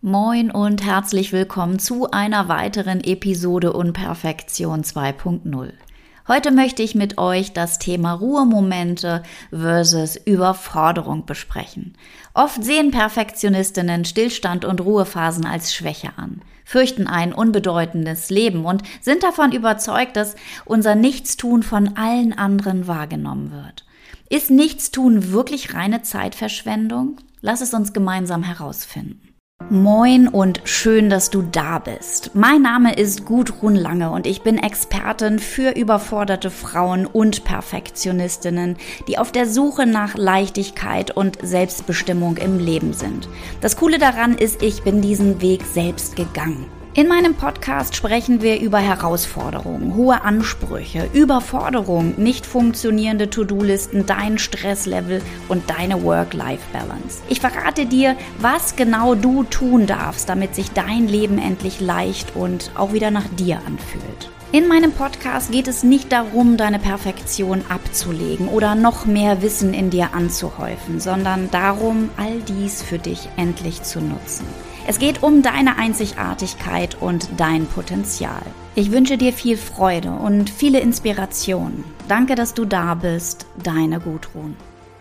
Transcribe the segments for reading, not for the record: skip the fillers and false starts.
Moin und herzlich willkommen zu einer weiteren Episode Unperfektion 2.0. Heute möchte ich mit euch das Thema Ruhemomente versus Überforderung besprechen. Oft sehen Perfektionistinnen Stillstand und Ruhephasen als Schwäche an, fürchten ein unbedeutendes Leben und sind davon überzeugt, dass unser Nichtstun von allen anderen wahrgenommen wird. Ist Nichtstun wirklich reine Zeitverschwendung? Lass es uns gemeinsam herausfinden. Moin und schön, dass du da bist. Mein Name ist Gudrun Lange und ich bin Expertin für überforderte Frauen und Perfektionistinnen, die auf der Suche nach Leichtigkeit und Selbstbestimmung im Leben sind. Das Coole daran ist, ich bin diesen Weg selbst gegangen. In meinem Podcast sprechen wir über Herausforderungen, hohe Ansprüche, Überforderung, nicht funktionierende To-Do-Listen, dein Stresslevel und deine Work-Life-Balance. Ich verrate dir, was genau du tun darfst, damit sich dein Leben endlich leicht und auch wieder nach dir anfühlt. In meinem Podcast geht es nicht darum, deine Perfektion abzulegen oder noch mehr Wissen in dir anzuhäufen, sondern darum, all dies für dich endlich zu nutzen. Es geht um deine Einzigartigkeit und dein Potenzial. Ich wünsche dir viel Freude und viele Inspirationen. Danke, dass du da bist. Deine Gudrun.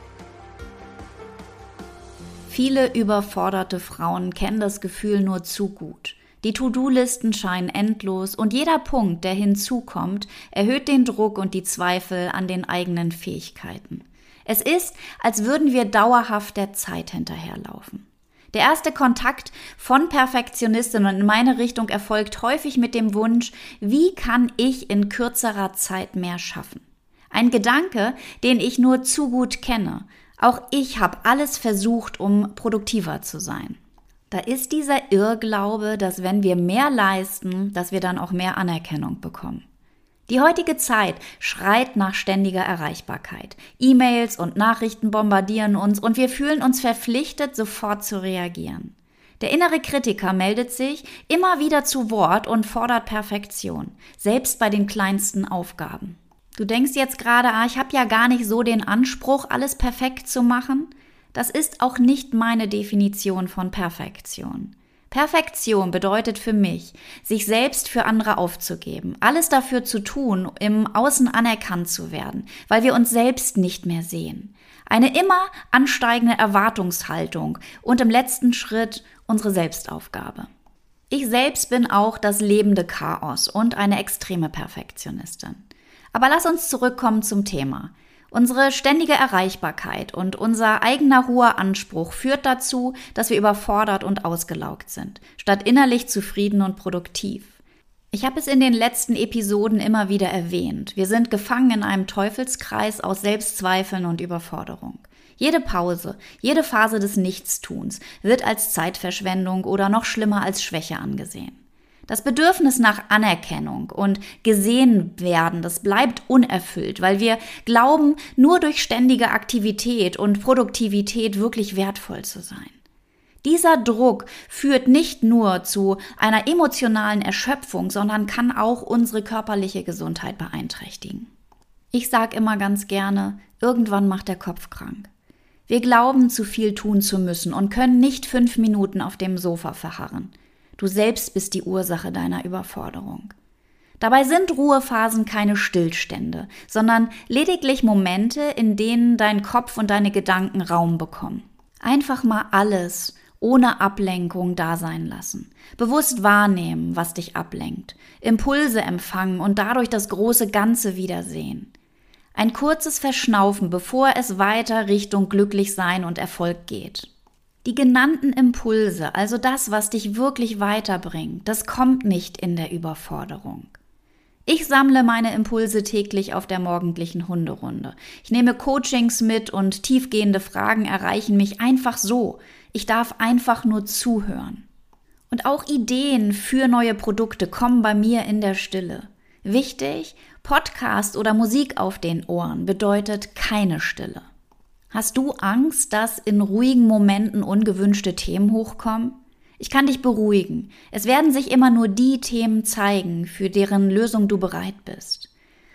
Viele überforderte Frauen kennen das Gefühl nur zu gut. Die To-Do-Listen scheinen endlos und jeder Punkt, der hinzukommt, erhöht den Druck und die Zweifel an den eigenen Fähigkeiten. Es ist, als würden wir dauerhaft der Zeit hinterherlaufen. Der erste Kontakt von Perfektionistinnen in meine Richtung erfolgt häufig mit dem Wunsch, wie kann ich in kürzerer Zeit mehr schaffen? Ein Gedanke, den ich nur zu gut kenne. Auch ich habe alles versucht, um produktiver zu sein. Da ist dieser Irrglaube, dass wenn wir mehr leisten, dass wir dann auch mehr Anerkennung bekommen. Die heutige Zeit schreit nach ständiger Erreichbarkeit. E-Mails und Nachrichten bombardieren uns und wir fühlen uns verpflichtet, sofort zu reagieren. Der innere Kritiker meldet sich immer wieder zu Wort und fordert Perfektion, selbst bei den kleinsten Aufgaben. Du denkst jetzt gerade, ich habe ja gar nicht so den Anspruch, alles perfekt zu machen. Das ist auch nicht meine Definition von Perfektion. Perfektion bedeutet für mich, sich selbst für andere aufzugeben, alles dafür zu tun, im Außen anerkannt zu werden, weil wir uns selbst nicht mehr sehen. Eine immer ansteigende Erwartungshaltung und im letzten Schritt unsere Selbstaufgabe. Ich selbst bin auch das lebende Chaos und eine extreme Perfektionistin. Aber lass uns zurückkommen zum Thema. Unsere ständige Erreichbarkeit und unser eigener hoher Anspruch führt dazu, dass wir überfordert und ausgelaugt sind, statt innerlich zufrieden und produktiv. Ich habe es in den letzten Episoden immer wieder erwähnt. Wir sind gefangen in einem Teufelskreis aus Selbstzweifeln und Überforderung. Jede Pause, jede Phase des Nichtstuns wird als Zeitverschwendung oder noch schlimmer als Schwäche angesehen. Das Bedürfnis nach Anerkennung und gesehen werden, das bleibt unerfüllt, weil wir glauben, nur durch ständige Aktivität und Produktivität wirklich wertvoll zu sein. Dieser Druck führt nicht nur zu einer emotionalen Erschöpfung, sondern kann auch unsere körperliche Gesundheit beeinträchtigen. Ich sage immer ganz gerne, irgendwann macht der Kopf krank. Wir glauben, zu viel tun zu müssen und können nicht 5 Minuten auf dem Sofa verharren. Du selbst bist die Ursache deiner Überforderung. Dabei sind Ruhephasen keine Stillstände, sondern lediglich Momente, in denen dein Kopf und deine Gedanken Raum bekommen. Einfach mal alles ohne Ablenkung da sein lassen. Bewusst wahrnehmen, was dich ablenkt. Impulse empfangen und dadurch das große Ganze wiedersehen. Ein kurzes Verschnaufen, bevor es weiter Richtung Glücklichsein und Erfolg geht. Die genannten Impulse, also das, was dich wirklich weiterbringt, das kommt nicht in der Überforderung. Ich sammle meine Impulse täglich auf der morgendlichen Hunderunde. Ich nehme Coachings mit und tiefgehende Fragen erreichen mich einfach so. Ich darf einfach nur zuhören. Und auch Ideen für neue Produkte kommen bei mir in der Stille. Wichtig, Podcast oder Musik auf den Ohren bedeutet keine Stille. Hast du Angst, dass in ruhigen Momenten ungewünschte Themen hochkommen? Ich kann dich beruhigen. Es werden sich immer nur die Themen zeigen, für deren Lösung du bereit bist.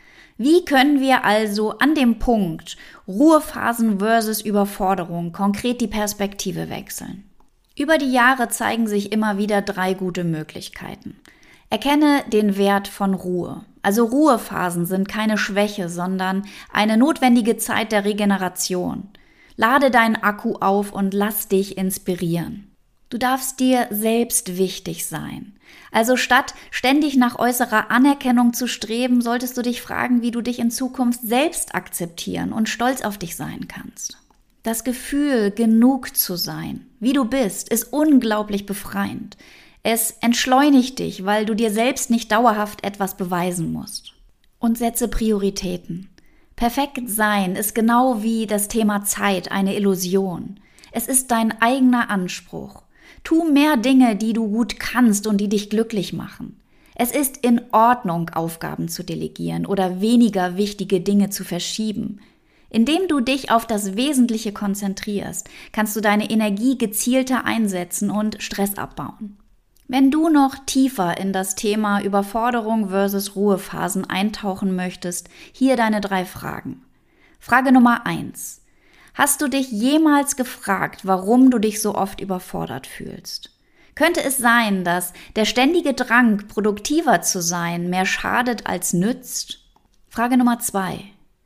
Wie können wir also an dem Punkt Ruhephasen versus Überforderung konkret die Perspektive wechseln? Über die Jahre zeigen sich immer wieder 3 gute Möglichkeiten. Erkenne den Wert von Ruhe. Also Ruhephasen sind keine Schwäche, sondern eine notwendige Zeit der Regeneration. Lade deinen Akku auf und lass dich inspirieren. Du darfst dir selbst wichtig sein. Also statt ständig nach äußerer Anerkennung zu streben, solltest du dich fragen, wie du dich in Zukunft selbst akzeptieren und stolz auf dich sein kannst. Das Gefühl, genug zu sein, wie du bist, ist unglaublich befreiend. Es entschleunigt dich, weil du dir selbst nicht dauerhaft etwas beweisen musst. Und setze Prioritäten. Perfekt sein ist genau wie das Thema Zeit eine Illusion. Es ist dein eigener Anspruch. Tu mehr Dinge, die du gut kannst und die dich glücklich machen. Es ist in Ordnung, Aufgaben zu delegieren oder weniger wichtige Dinge zu verschieben. Indem du dich auf das Wesentliche konzentrierst, kannst du deine Energie gezielter einsetzen und Stress abbauen. Wenn du noch tiefer in das Thema Überforderung versus Ruhephasen eintauchen möchtest, hier deine 3 Fragen. Frage Nummer 1. Hast du dich jemals gefragt, warum du dich so oft überfordert fühlst? Könnte es sein, dass der ständige Drang, produktiver zu sein, mehr schadet als nützt? Frage Nummer 2.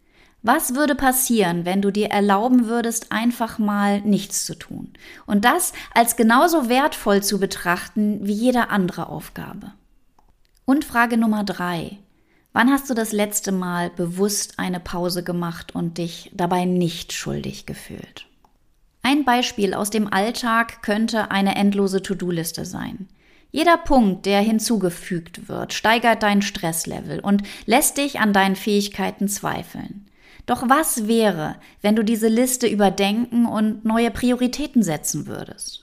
Was würde passieren, wenn du dir erlauben würdest, einfach mal nichts zu tun und das als genauso wertvoll zu betrachten wie jede andere Aufgabe? Und Frage Nummer 3. Wann hast du das letzte Mal bewusst eine Pause gemacht und dich dabei nicht schuldig gefühlt? Ein Beispiel aus dem Alltag könnte eine endlose To-Do-Liste sein. Jeder Punkt, der hinzugefügt wird, steigert dein Stresslevel und lässt dich an deinen Fähigkeiten zweifeln. Doch was wäre, wenn du diese Liste überdenken und neue Prioritäten setzen würdest?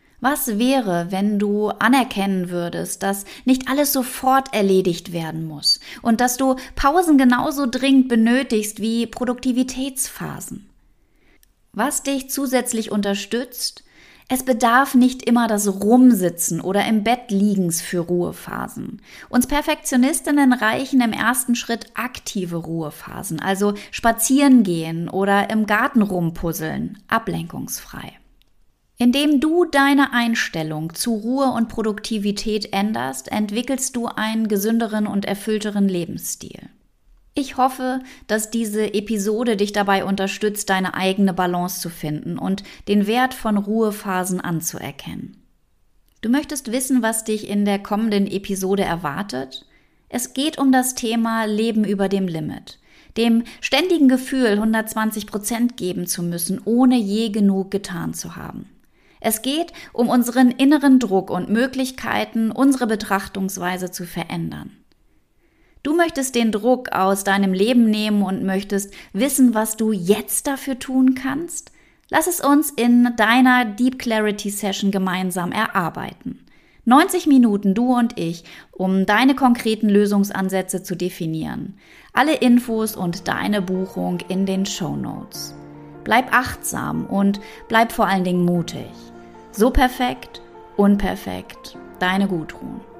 Was wäre, wenn du anerkennen würdest, dass nicht alles sofort erledigt werden muss und dass du Pausen genauso dringend benötigst wie Produktivitätsphasen? Was dich zusätzlich unterstützt? Es bedarf nicht immer das Rumsitzen oder im Bett liegens für Ruhephasen. Uns Perfektionistinnen reichen im ersten Schritt aktive Ruhephasen, also spazieren gehen oder im Garten rumpuzzeln, ablenkungsfrei. Indem du deine Einstellung zu Ruhe und Produktivität änderst, entwickelst du einen gesünderen und erfüllteren Lebensstil. Ich hoffe, dass diese Episode dich dabei unterstützt, deine eigene Balance zu finden und den Wert von Ruhephasen anzuerkennen. Du möchtest wissen, was dich in der kommenden Episode erwartet? Es geht um das Thema Leben über dem Limit, dem ständigen Gefühl, 120% geben zu müssen, ohne je genug getan zu haben. Es geht um unseren inneren Druck und Möglichkeiten, unsere Betrachtungsweise zu verändern. Du möchtest den Druck aus deinem Leben nehmen und möchtest wissen, was du jetzt dafür tun kannst? Lass es uns in deiner Deep Clarity Session gemeinsam erarbeiten. 90 Minuten, du und ich, um deine konkreten Lösungsansätze zu definieren. Alle Infos und deine Buchung in den Shownotes. Bleib achtsam und bleib vor allen Dingen mutig. So perfekt, unperfekt, deine Gudrun.